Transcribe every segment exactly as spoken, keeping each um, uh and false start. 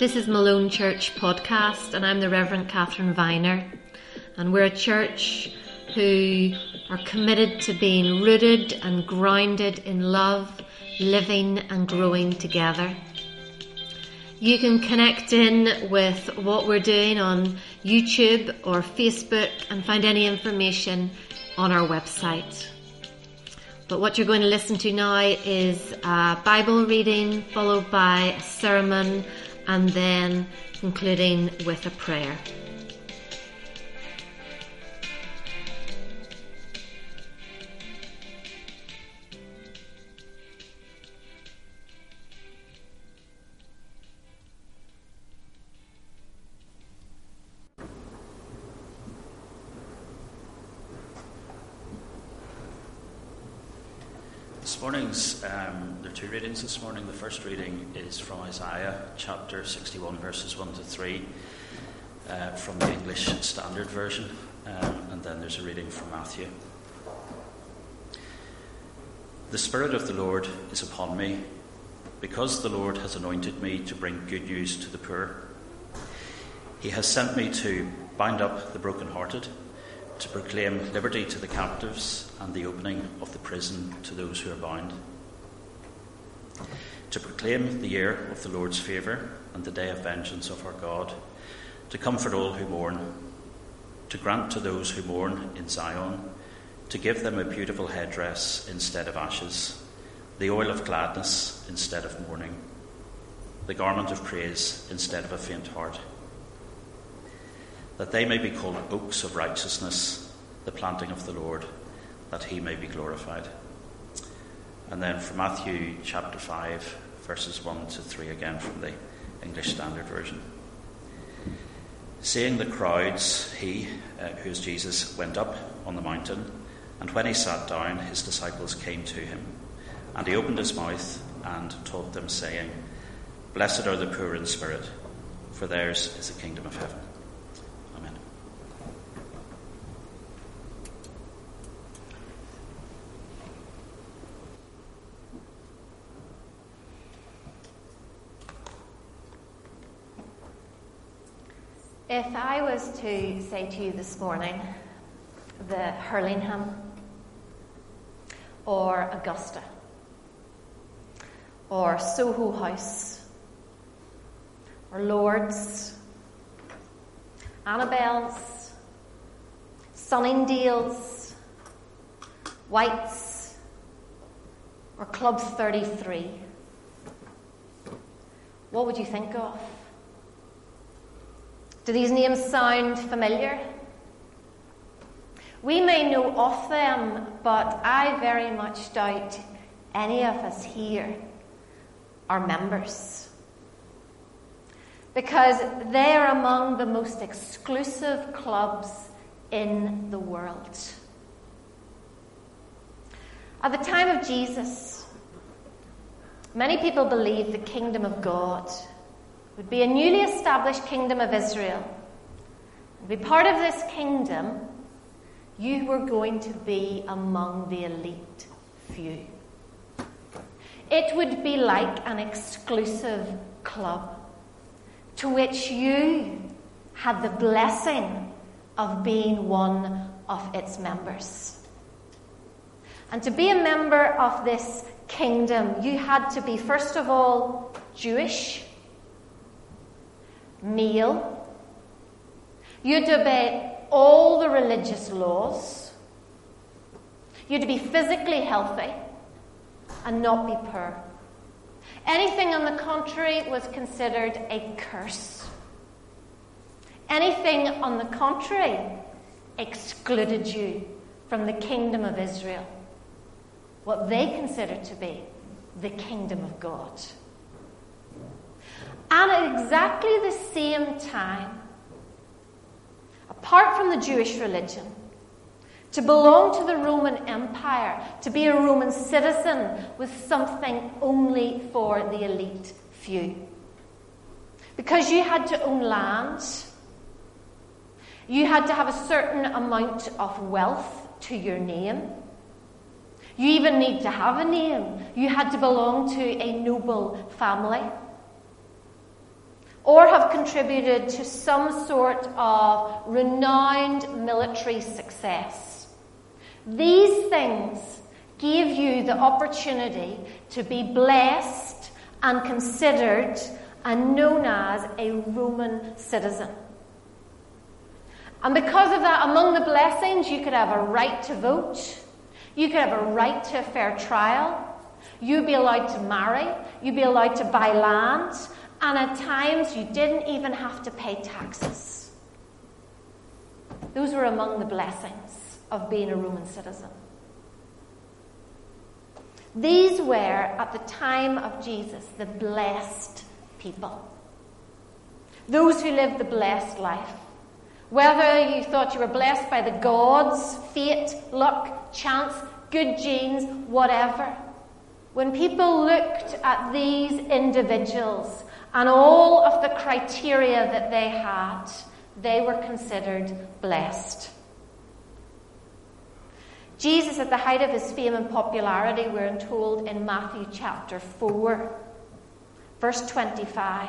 This is Malone Church Podcast, and I'm the Reverend Catherine Viner, and we're a church who are committed to being rooted and grounded in love, living and growing together. You can connect in with what we're doing on YouTube or Facebook and find any information on our website. But what you're going to listen to now is a Bible reading followed by a sermon and then concluding with a prayer. This morning's, um, there are two readings this morning. The first reading is from Isaiah chapter sixty-one, verses one to three, uh, from the English Standard Version, um, and then there's a reading from Matthew. The Spirit of the Lord is upon me, because the Lord has anointed me to bring good news to the poor. He has sent me to bind up the brokenhearted, to proclaim liberty to the captives and the opening of the prison to those who are bound, to proclaim the year of the Lord's favour and the day of vengeance of our God, to comfort all who mourn, to grant to those who mourn in Zion, to give them a beautiful headdress instead of ashes, the oil of gladness instead of mourning, the garment of praise instead of a faint heart, that they may be called oaks of righteousness, the planting of the Lord, that he may be glorified. And then from Matthew chapter five, verses one to three, again from the English Standard Version. Seeing the crowds, he, uh, who is Jesus, went up on the mountain, and when he sat down, his disciples came to him. And he opened his mouth and taught them, saying, Blessed are the poor in spirit, for theirs is the kingdom of heaven. Amen. If I was to say to you this morning, the Hurlingham, or Augusta, or Soho House, or Lord's, Annabelle's, Sunningdale's, White's, or Club thirty-three, what would you think of? Do these names sound familiar? We may know of them, but I very much doubt any of us here are members, because they are among the most exclusive clubs in the world. At the time of Jesus, many people believed the kingdom of God would be a newly established kingdom of Israel. To be part of this kingdom, you were going to be among the elite few. It would be like an exclusive club to which you had the blessing of being one of its members. And to be a member of this kingdom, you had to be, first of all, Jewish, male. You had to obey all the religious laws. You had to be physically healthy and not be poor. Anything on the contrary was considered a curse. Anything on the contrary excluded you from the kingdom of Israel, what they considered to be the kingdom of God. And at exactly the same time, apart from the Jewish religion, to belong to the Roman Empire, to be a Roman citizen, was something only for the elite few. Because you had to own land, you had to have a certain amount of wealth to your name, you even need to have a name, you had to belong to a noble family. or have contributed to some sort of renowned military success. These things gave you the opportunity to be blessed and considered and known as a Roman citizen. And because of that, among the blessings, you could have a right to vote, you could have a right to a fair trial, you'd be allowed to marry, you'd be allowed to buy land, and at times you didn't even have to pay taxes. Those were among the blessings of being a Roman citizen. These were, at the time of Jesus, the blessed people. Those who lived the blessed life. Whether you thought you were blessed by the gods, fate, luck, chance, good genes, whatever. When people looked at these individuals and all of the criteria that they had, they were considered blessed. Jesus, at the height of his fame and popularity, we're told in Matthew chapter four, verse twenty-five,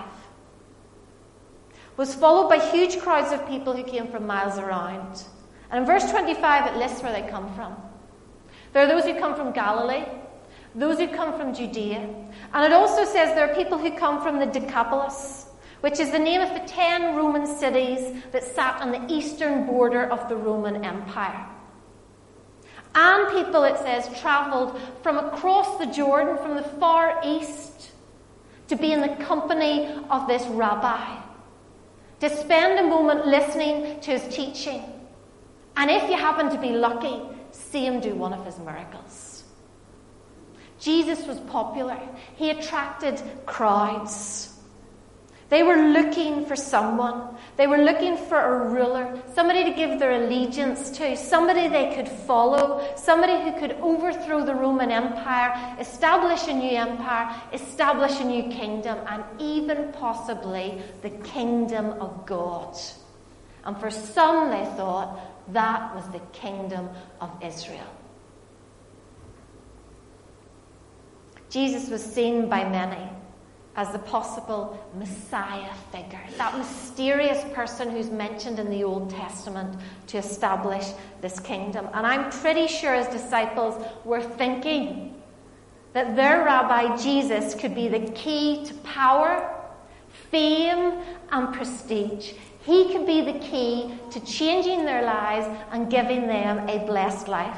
was followed by huge crowds of people who came from miles around. And in verse twenty-five, it lists where they come from. There are those who come from Galilee, those who come from Judea. And it also says there are people who come from the Decapolis, which is the name of the ten Roman cities that sat on the eastern border of the Roman Empire. And people, it says, travelled from across the Jordan, from the far east, to be in the company of this rabbi, to spend a moment listening to his teaching, and if you happen to be lucky, see him do one of his miracles. Jesus was popular. He attracted crowds. They were looking for someone. They were looking for a ruler, somebody to give their allegiance to, somebody they could follow, somebody who could overthrow the Roman Empire, establish a new empire, establish a new kingdom, and even possibly the kingdom of God. And for some, they thought that was the kingdom of Israel. Jesus was seen by many as the possible Messiah figure, that mysterious person who's mentioned in the Old Testament to establish this kingdom. And I'm pretty sure his disciples were thinking that their rabbi Jesus could be the key to power, fame, and prestige. He could be the key to changing their lives and giving them a blessed life.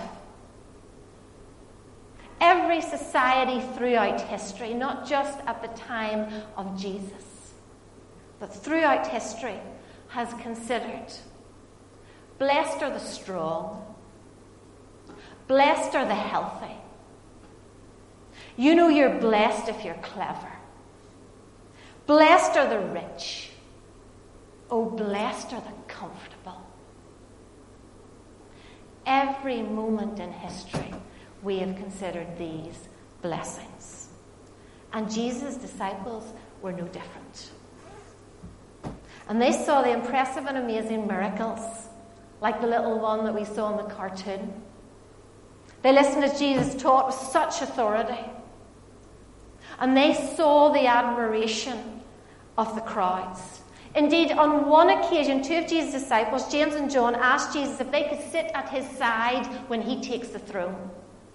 Every society throughout history, not just at the time of Jesus, but throughout history, has considered blessed are the strong, blessed are the healthy. You know you're blessed if you're clever. Blessed are the rich. Oh, blessed are the comfortable. Every moment in history, we have considered these blessings. And Jesus' disciples were no different. And they saw the impressive and amazing miracles, like the little one that we saw in the cartoon. They listened as Jesus taught with such authority. And they saw the admiration of the crowds. Indeed, on one occasion, two of Jesus' disciples, James and John, asked Jesus if they could sit at his side when he takes the throne.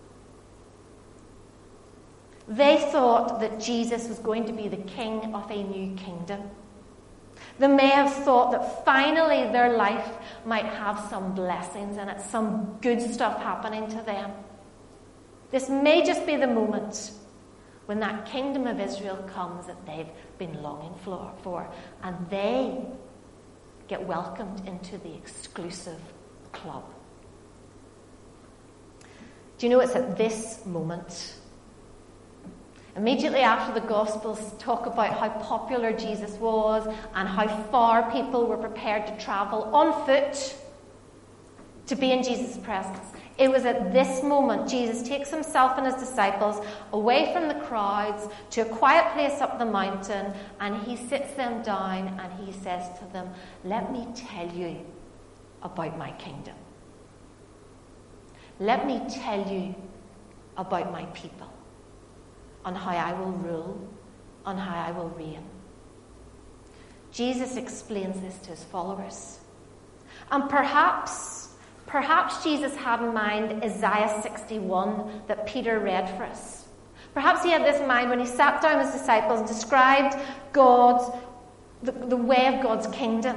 They thought that Jesus was going to be the king of a new kingdom. They may have thought that finally their life might have some blessings in it, some good stuff happening to them. This may just be the moment when that kingdom of Israel comes that they've been longing for, and they get welcomed into the exclusive club. Do you know it's at this moment, immediately after the Gospels talk about how popular Jesus was and how far people were prepared to travel on foot to be in Jesus' presence, it was at this moment Jesus takes himself and his disciples away from the crowds to a quiet place up the mountain, and he sits them down and he says to them, "Let me tell you about my kingdom. Let me tell you about my people, on how I will rule, on how I will reign." Jesus explains this to his followers. And perhaps, perhaps Jesus had in mind Isaiah sixty-one that Peter read for us. Perhaps he had this in mind when he sat down with his disciples and described God's, the, the way of God's kingdom.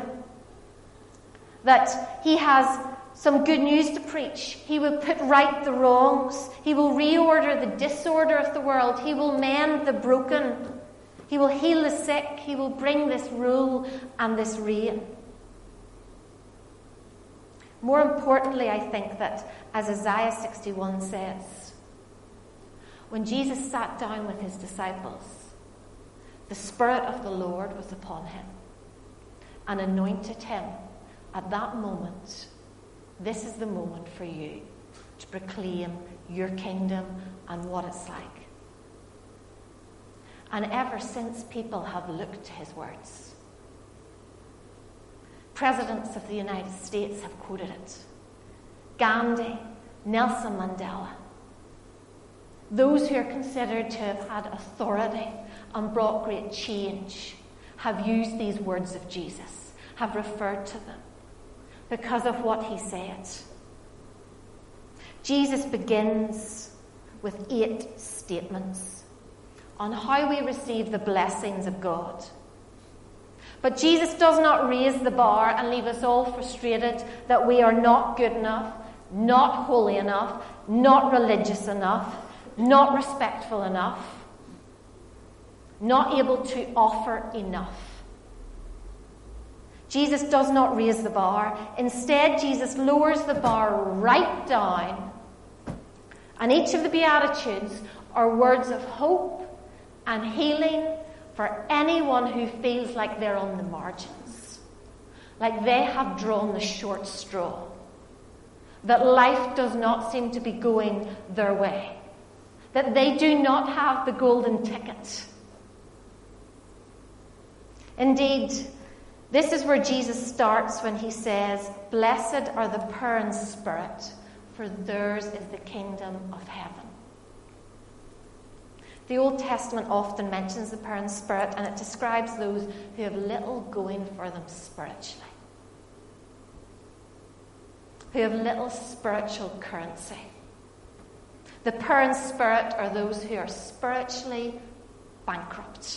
That he has some good news to preach. He will put right the wrongs. He will reorder the disorder of the world. He will mend the broken. He will heal the sick. He will bring this rule and this reign. More importantly, I think that, as Isaiah sixty-one says, when Jesus sat down with his disciples, the Spirit of the Lord was upon him and anointed him at that moment. This is the moment for you to proclaim your kingdom and what it's like. And ever since, people have looked to his words. Presidents of the United States have quoted it. Gandhi, Nelson Mandela. Those who are considered to have had authority and brought great change have used these words of Jesus, have referred to them because of what he said. Jesus begins with eight statements on how we receive the blessings of God. But Jesus does not raise the bar and leave us all frustrated that we are not good enough, not holy enough, not religious enough, not respectful enough, not able to offer enough. Jesus does not raise the bar. Instead, Jesus lowers the bar right down. And each of the Beatitudes are words of hope and healing for anyone who feels like they're on the margins, like they have drawn the short straw, that life does not seem to be going their way, that they do not have the golden ticket. Indeed, this is where Jesus starts when he says, "Blessed are the poor in spirit, for theirs is the kingdom of heaven." The Old Testament often mentions the poor in spirit, and it describes those who have little going for them spiritually, who have little spiritual currency. The poor in spirit are those who are spiritually bankrupt.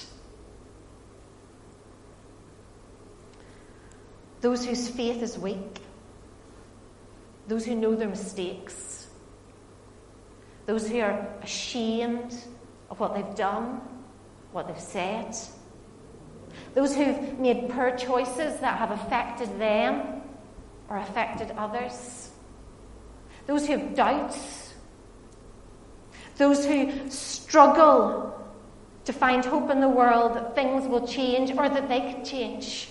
Those whose faith is weak. Those who know their mistakes. Those who are ashamed of what they've done, what they've said. Those who've made poor choices that have affected them or affected others. Those who have doubts. Those who struggle to find hope in the world that things will change or that they can change.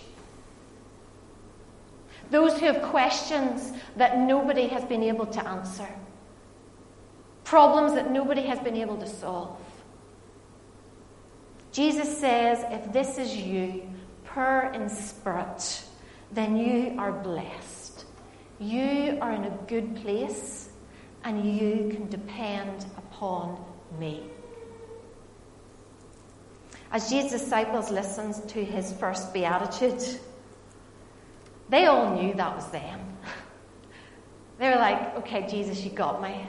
Those who have questions that nobody has been able to answer. Problems that nobody has been able to solve. Jesus says, if this is you, poor in spirit, then you are blessed. You are in a good place, and you can depend upon me. As Jesus' disciples listened to his first beatitude, they all knew that was them. They were like, okay, Jesus, you got me.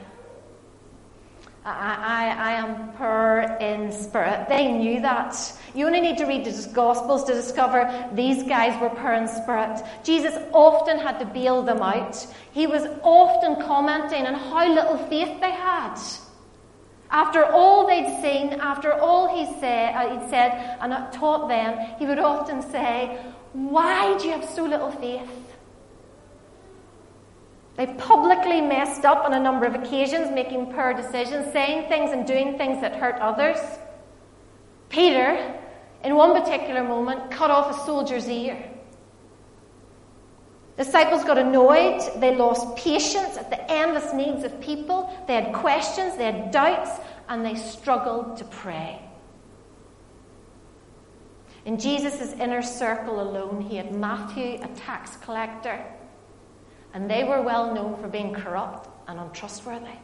I, I, I am poor in spirit. They knew that. You only need to read the Gospels to discover these guys were poor in spirit. Jesus often had to bail them out. He was often commenting on how little faith they had. After all they'd seen, after all he said, uh, he'd said and taught them, he would often say, "Why do you have so little faith?" They publicly messed up on a number of occasions, making poor decisions, saying things and doing things that hurt others. Peter, in one particular moment, cut off a soldier's ear. Disciples got annoyed. They lost patience at the endless needs of people. They had questions, they had doubts, and they struggled to pray. In Jesus' inner circle alone, he had Matthew, a tax collector, and they were well known for being corrupt and untrustworthy.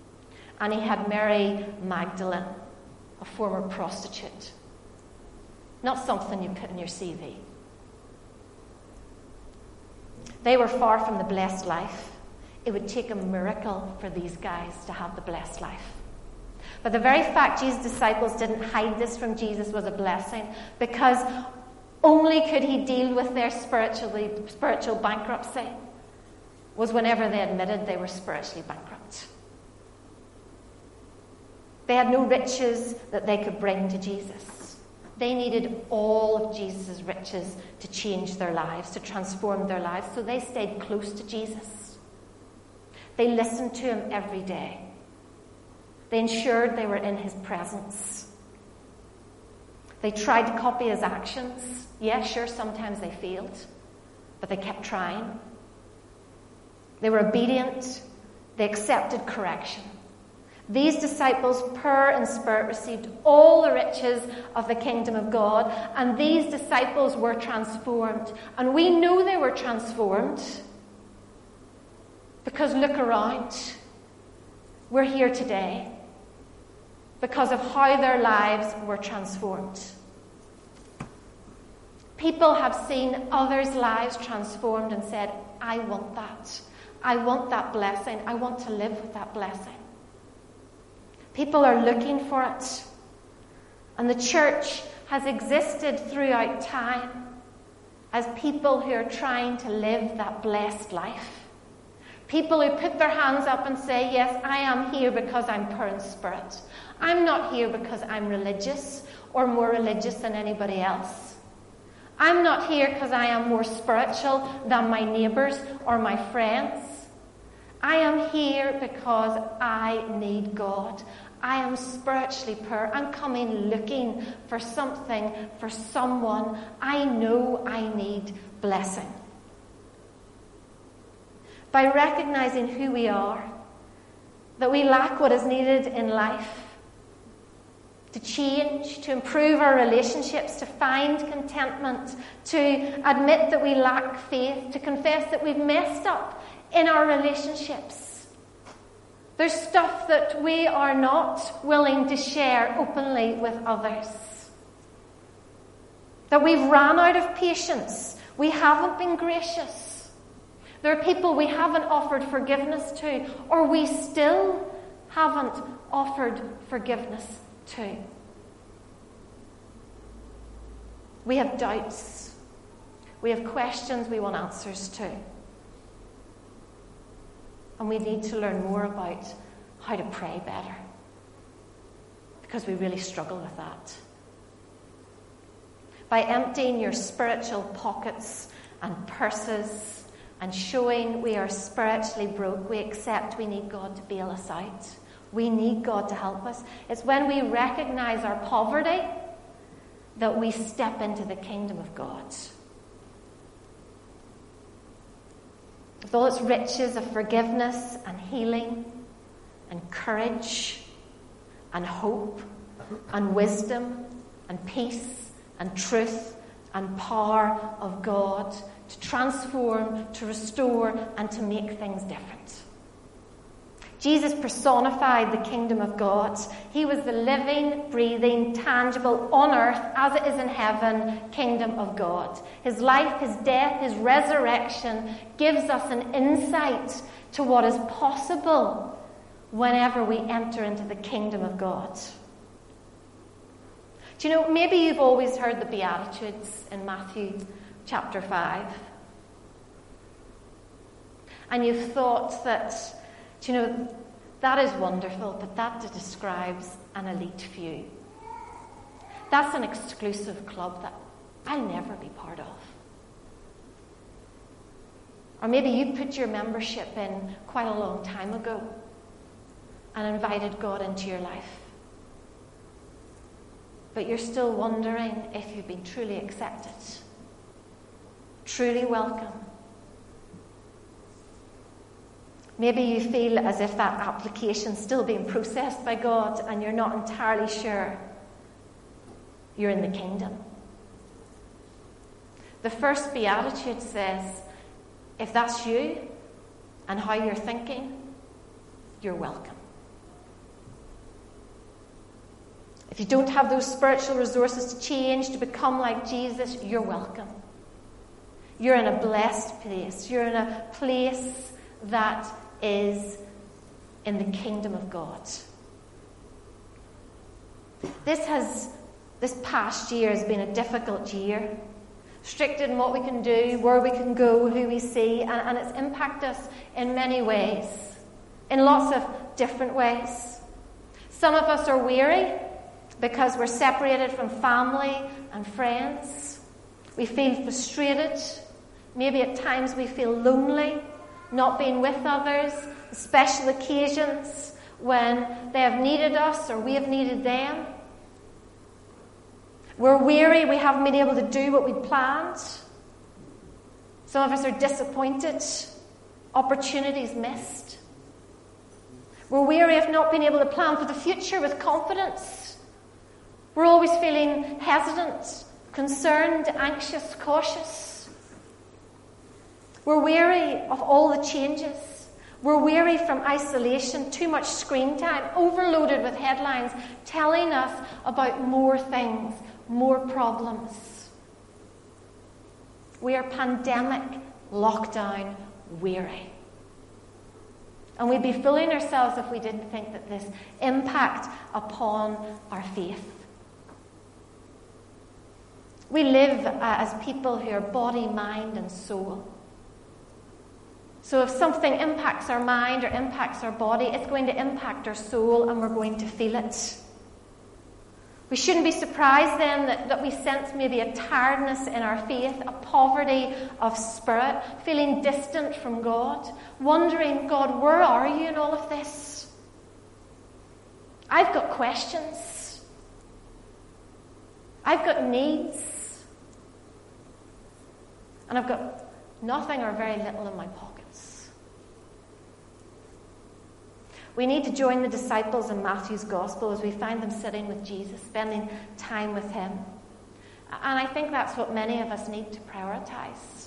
And he had Mary Magdalene, a former prostitute. not something you put in your C V. They were far from the blessed life. It would take a miracle for these guys to have the blessed life. But the very fact Jesus' disciples didn't hide this from Jesus was a blessing, because only could he deal with their spiritually, spiritual bankruptcy was whenever they admitted they were spiritually bankrupt. They had no riches that they could bring to Jesus. They needed all of Jesus' riches to change their lives, to transform their lives, so they stayed close to Jesus. They listened to him every day. They ensured they were in his presence. They tried to copy his actions. Yeah, sure, sometimes they failed, but they kept trying. They were obedient. They accepted correction. These disciples, poor in spirit, received all the riches of the kingdom of God, and these disciples were transformed. And we know they were transformed because look around. We're here today because of how their lives were transformed. People have seen others' lives transformed and said, I want that. I want that blessing. I want to live with that blessing. People are looking for it. And the church has existed throughout time as people who are trying to live that blessed life. People who put their hands up and say, yes, I am here because I'm poor in spirit. I'm not here because I'm religious or more religious than anybody else. I'm not here because I am more spiritual than my neighbours or my friends. I am here because I need God. I am spiritually poor. I'm coming looking for something, for someone. I know I need blessing. By recognizing who we are, that we lack what is needed in life, to change, to improve our relationships, to find contentment, to admit that we lack faith, to confess that we've messed up in our relationships. There's stuff that we are not willing to share openly with others. That we've run out of patience. We haven't been gracious. There are people we haven't offered forgiveness to, or we still haven't offered forgiveness to. We have doubts. We have questions we want answers to. And we need to learn more about how to pray better, because we really struggle with that. By emptying your spiritual pockets and purses and showing we are spiritually broke, we accept we need God to bail us out. We need God to help us. It's when we recognize our poverty that we step into the kingdom of God. With all its riches of forgiveness and healing and courage and hope and wisdom and peace and truth and power of God to transform, to restore, and to make things different. Jesus personified the kingdom of God. He was the living, breathing, tangible, on earth as it is in heaven, kingdom of God. His life, his death, his resurrection gives us an insight to what is possible whenever we enter into the kingdom of God. Do you know, maybe you've always heard the Beatitudes in Matthew chapter five. And you've thought that, do you know, that is wonderful, but that describes an elite few. That's an exclusive club that I'll never be part of. Or maybe you put your membership in quite a long time ago and invited God into your life. But you're still wondering if you've been truly accepted, truly welcome. Maybe you feel as if that application's still being processed by God and you're not entirely sure you're in the kingdom. The first Beatitude says, if that's you and how you're thinking, you're welcome. If you don't have those spiritual resources to change, to become like Jesus, you're welcome. You're in a blessed place. You're in a place that is in the kingdom of God. This has, this past year has been a difficult year. Restricted in what we can do, where we can go, who we see, and, and it's impacted us in many ways, in lots of different ways. Some of us are weary because we're separated from family and friends. We feel frustrated. Maybe at times we feel lonely, not being with others, special occasions when they have needed us or we have needed them. We're weary, we haven't been able to do what we'd planned. Some of us are disappointed, opportunities missed. We're weary of not being able to plan for the future with confidence. We're always feeling hesitant, concerned, anxious, cautious. We're weary of all the changes. We're weary from isolation, too much screen time, overloaded with headlines telling us about more things, more problems. We are pandemic, lockdown, weary. And we'd be fooling ourselves if we didn't think that this impact upon our faith. We live uh, as people who are body, mind, and soul. So if something impacts our mind or impacts our body, it's going to impact our soul and we're going to feel it. We shouldn't be surprised then that, that we sense maybe a tiredness in our faith, a poverty of spirit, feeling distant from God, wondering, God, where are you in all of this? I've got questions. I've got needs. And I've got nothing or very little in my pockets. We need to join the disciples in Matthew's Gospel as we find them sitting with Jesus, spending time with him. And I think that's what many of us need to prioritize.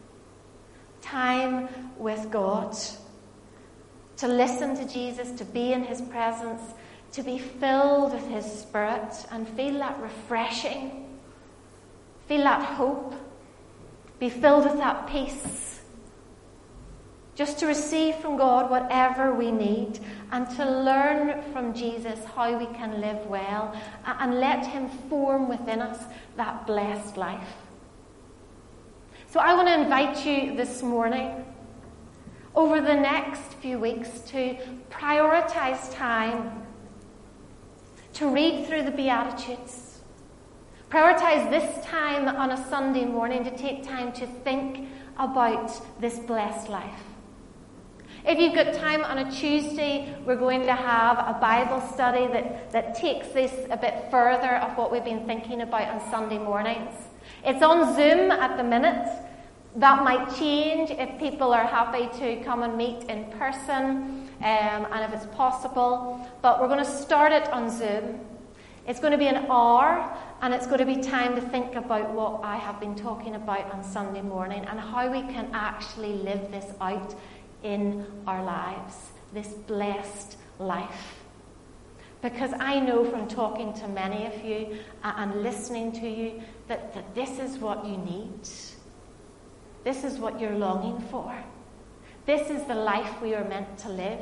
Time with God. To listen to Jesus, to be in his presence, to be filled with his Spirit and feel that refreshing, feel that hope, be filled with that peace. Just to receive from God whatever we need and to learn from Jesus how we can live well and let him form within us that blessed life. So I want to invite you this morning, over the next few weeks, to prioritize time to read through the Beatitudes. Prioritize this time on a Sunday morning to take time to think about this blessed life. If you've got time on a Tuesday, we're going to have a Bible study that, that takes this a bit further of what we've been thinking about on Sunday mornings. It's on Zoom at the minute. That might change if people are happy to come and meet in person, um, and if it's possible. But we're going to start it on Zoom. It's going to be an hour, and it's going to be time to think about what I have been talking about on Sunday morning and how we can actually live this out in our lives, this blessed life. Because I know from talking to many of you and listening to you that, that this is what you need. This is what you're longing for. This is the life we are meant to live.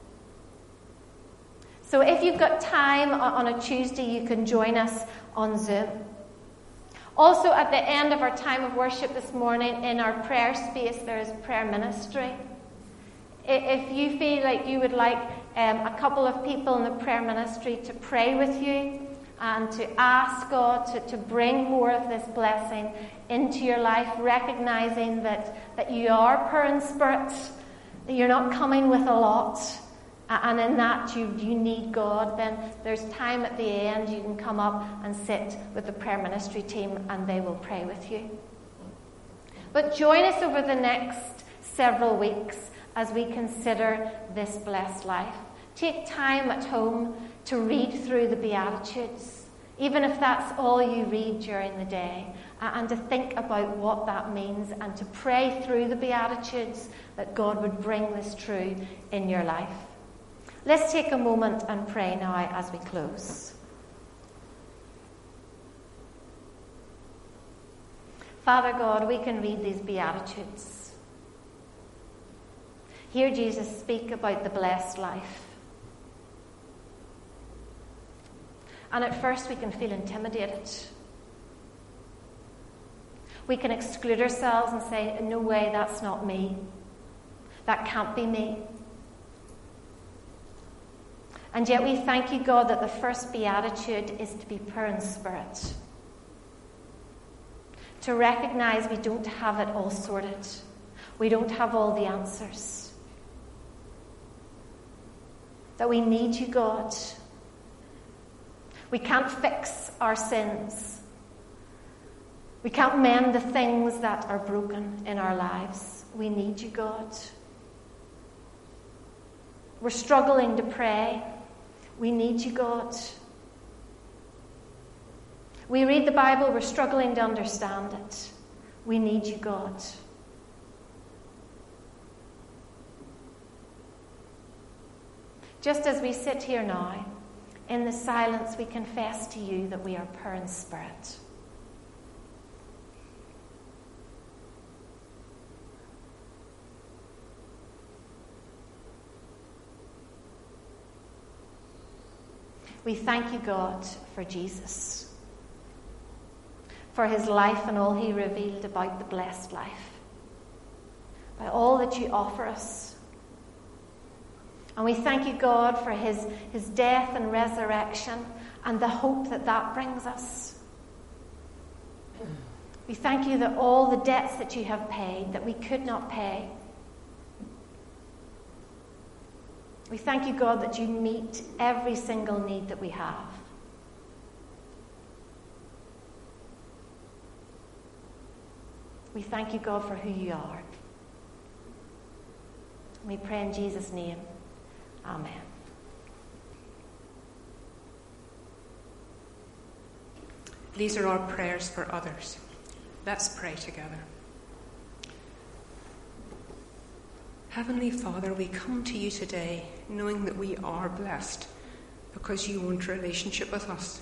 So if you've got time on a Tuesday, you can join us on Zoom. Also, at the end of our time of worship this morning, in our prayer space, there is prayer ministry. If you feel like you would like um, a couple of people in the prayer ministry to pray with you and to ask God to, to bring more of this blessing into your life, recognizing that, that you are poor in spirit, that you're not coming with a lot, and in that you, you need God, then there's time at the end. You can come up and sit with the prayer ministry team and they will pray with you. But join us over the next several weeks as we consider this blessed life. Take time at home to read through the Beatitudes, even if that's all you read during the day, and to think about what that means and to pray through the Beatitudes that God would bring this true in your life. Let's take a moment and pray now as we close. Father God, we can read these Beatitudes. Hear Jesus speak about the blessed life. And at first we can feel intimidated. We can exclude ourselves and say, no way, that's not me. That can't be me. And yet we thank you, God, that the first beatitude is to be poor in spirit. To recognize we don't have it all sorted. We don't have all the answers. That we need you, God. We can't fix our sins. We can't mend the things that are broken in our lives. We need you, God. We're struggling to pray. We need you, God. We read the Bible, we're struggling to understand it. We need you, God. Just as we sit here now, in the silence, we confess to you that we are poor in spirit. We thank you, God, for Jesus, for his life and all he revealed about the blessed life, by all that you offer us. And we thank you, God, for his, his death and resurrection and the hope that that brings us. We thank you that all the debts that you have paid, that we could not pay, we thank you, God, that you meet every single need that we have. We thank you, God, for who you are. We pray in Jesus' name. Amen. These are our prayers for others. Let's pray together. Heavenly Father, we come to you today knowing that we are blessed because you want a relationship with us.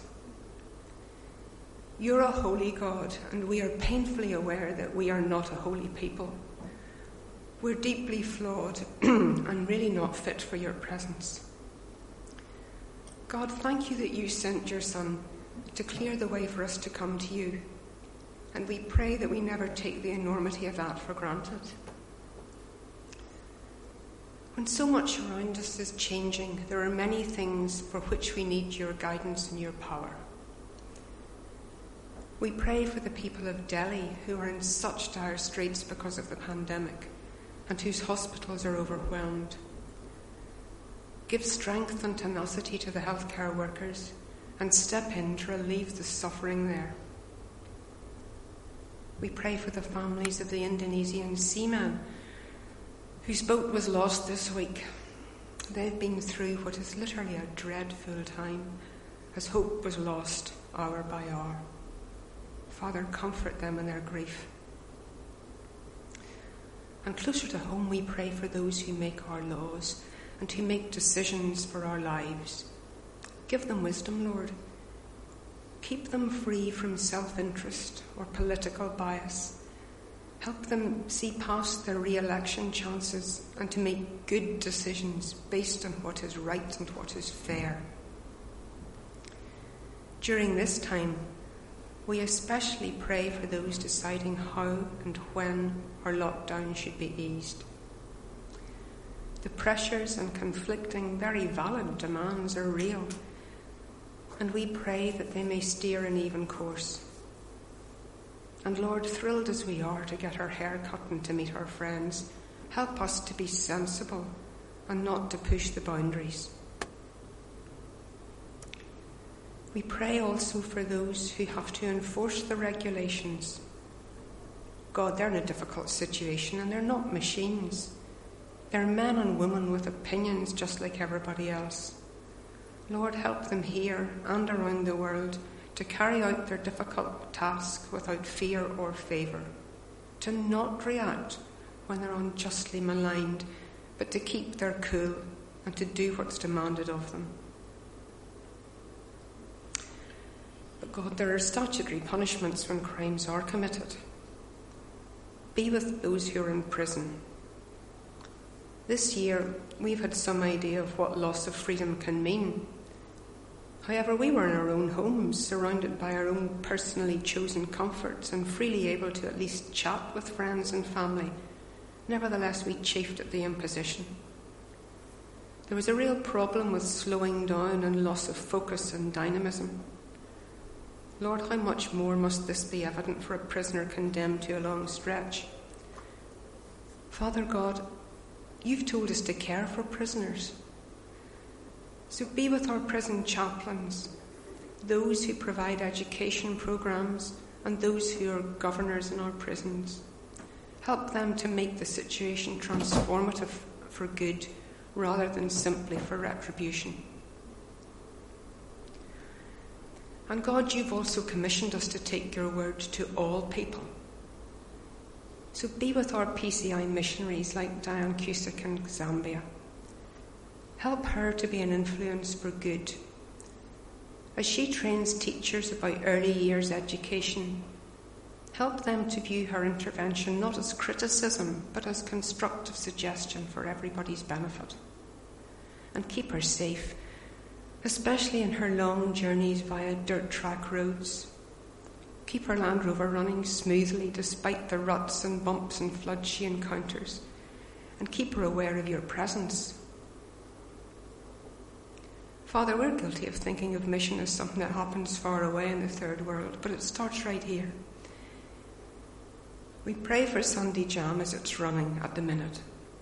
You're a holy God, and we are painfully aware that we are not a holy people. We're deeply flawed and really not fit for your presence. God, thank you that you sent your Son to clear the way for us to come to you. And we pray that we never take the enormity of that for granted. When so much around us is changing, there are many things for which we need your guidance and your power. We pray for the people of Delhi who are in such dire straits because of the pandemic and whose hospitals are overwhelmed. Give strength and tenacity to the healthcare workers and step in to relieve the suffering there. We pray for the families of the Indonesian seamen whose boat was lost this week. They've been through what is literally a dreadful time as hope was lost hour by hour. Father, comfort them in their grief. And closer to home, we pray for those who make our laws and who make decisions for our lives. Give them wisdom, Lord. Keep them free from self-interest or political bias. Help them see past their re-election chances and to make good decisions based on what is right and what is fair. During this time, we especially pray for those deciding how and when our lockdown should be eased. The pressures and conflicting, very valid demands are real, and we pray that they may steer an even course. And Lord, thrilled as we are to get our hair cut and to meet our friends, help us to be sensible and not to push the boundaries. We pray also for those who have to enforce the regulations. God, they're in a difficult situation and they're not machines. They're men and women with opinions just like everybody else. Lord, help them here and around the world to carry out their difficult task without fear or favour, to not react when they're unjustly maligned, but to keep their cool and to do what's demanded of them. But God, there are statutory punishments when crimes are committed. be with those who are in prison. This year, we've had some idea of what loss of freedom can mean. However, we were in our own homes, surrounded by our own personally chosen comforts and freely able to at least chat with friends and family. Nevertheless, we chafed at the imposition. There was a real problem with slowing down and loss of focus and dynamism. Lord, how much more must this be evident for a prisoner condemned to a long stretch? Father God, you've told us to care for prisoners. So be with our prison chaplains, those who provide education programs, and those who are governors in our prisons. Help them to make the situation transformative for good rather than simply for retribution. And God, you've also commissioned us to take your word to all people. So be with our P C I missionaries like Diane Cusick in Zambia. Help her to be an influence for good. As she trains teachers about early years education, help them to view her intervention not as criticism, but as constructive suggestion for everybody's benefit. And keep her safe, especially in her long journeys via dirt track roads. Keep her Land Rover running smoothly despite the ruts and bumps and floods she encounters, and keep her aware of your presence. Father, we're guilty of thinking of mission as something that happens far away in the third world, but it starts right here. We pray for Sunday Jam as it's running at the minute.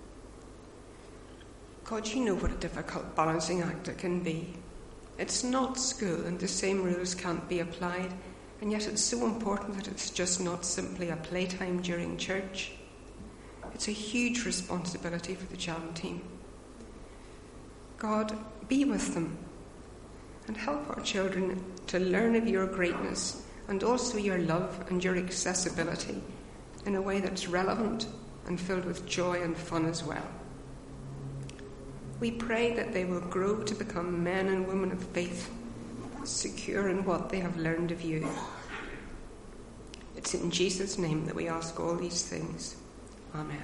God, you know what a difficult balancing act it can be. It's not school and the same rules can't be applied, and yet it's so important that it's just not simply a playtime during church. It's a huge responsibility for the Jam team. God, be with them and help our children to learn of your greatness and also your love and your accessibility in a way that's relevant and filled with joy and fun as well. We pray that they will grow to become men and women of faith, secure in what they have learned of you. It's in Jesus' name that we ask all these things. Amen.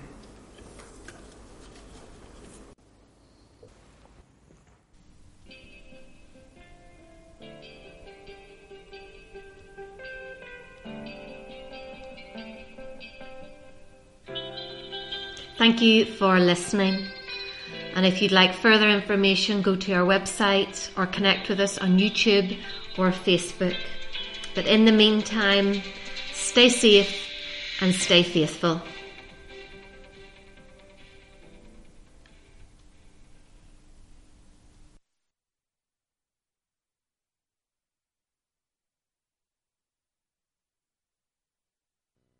Thank you for listening. And if you'd like further information, go to our website or connect with us on YouTube or Facebook. But in the meantime, stay safe and stay faithful.